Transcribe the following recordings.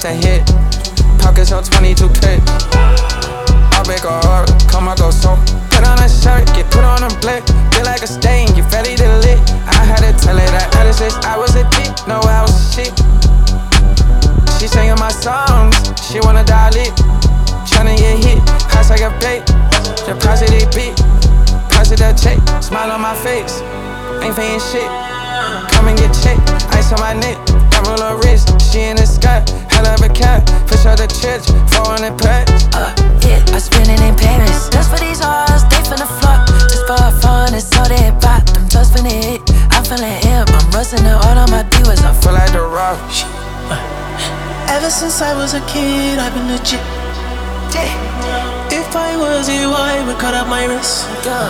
the hit. Pockets on 22 clip. I'll break a heart, come I go so. Put on a shirt, get put on a blick. Feel like a stain, you ready to lit. I had to tell her that at 6 I was a dick, no I was shit. She singing my songs, she wanna dial it. Tryna get hit, hot like a bait. Deposit it beat, deposit that check. Smile on my face, ain't paying shit. Come and get checked, ice on my neck. That roll her wrist, she in the sky. Hell of a cat, push out the church, 400 packs. Yeah, I spend it in Paris. Just for these hoes, they finna flop. Just for fun, it's all they bought. Them just finna hit, I'm feeling hip. I'm rusting the all of my divas. I Feel like the rock. Ever since I was a kid, I've been legit. If I was you, I would cut up my wrist.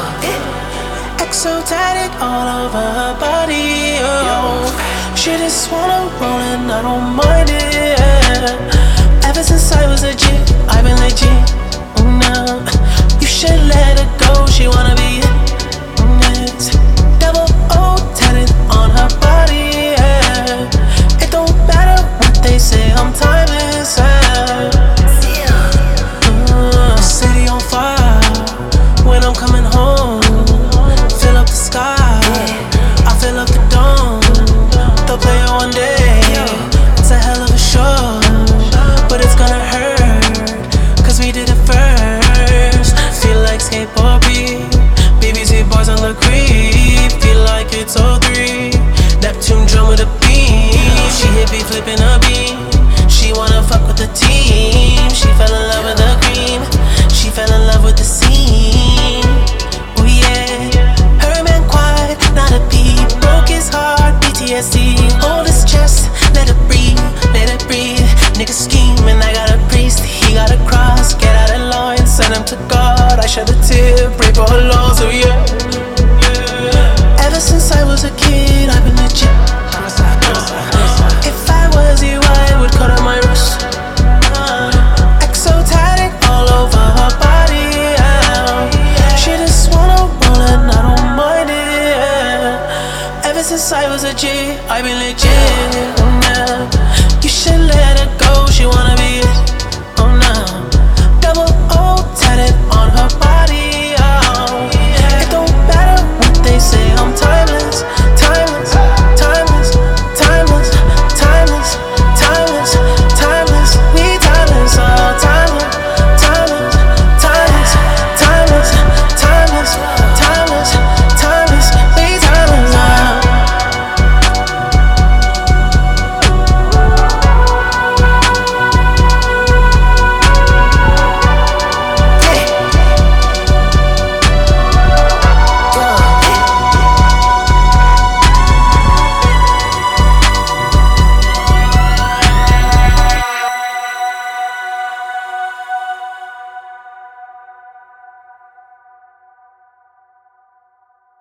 Exotic all over her body. Oh, she just wanna roll and I don't mind it. Ever since I was a G, I've been legit. No, you should let her go. She wanna be it. Double O tatted on her body. It don't matter what they say, I'm timeless. City on fire when I'm coming home. Fill up the sky, I fill up the dome. They'll play it one day. It's a hell of a show, but it's gonna hurt, cause we did it first. Feel like skateboard beat, BBC boys on the creep. Feel like it's 03, Neptune drum with a beam. She hit me flipping a beam. She wanna fuck with the team. She fell in love with the cream. She fell in love with the scene. Oh yeah, her man quiet, not a beat. Broke his heart, PTSD. Hold his chest, let it breathe, let it breathe. Nigga scheming, I got a priest. He got a cross, get out of line, send him to God. I shed a tear, pray for her loss, oh yeah. Ever since I was a kid, I've been legit. If I was you, I would cut on my wrist. Exotic all over her body. She just wanna roll and I don't mind it. Ever since I was a G, I've been legit.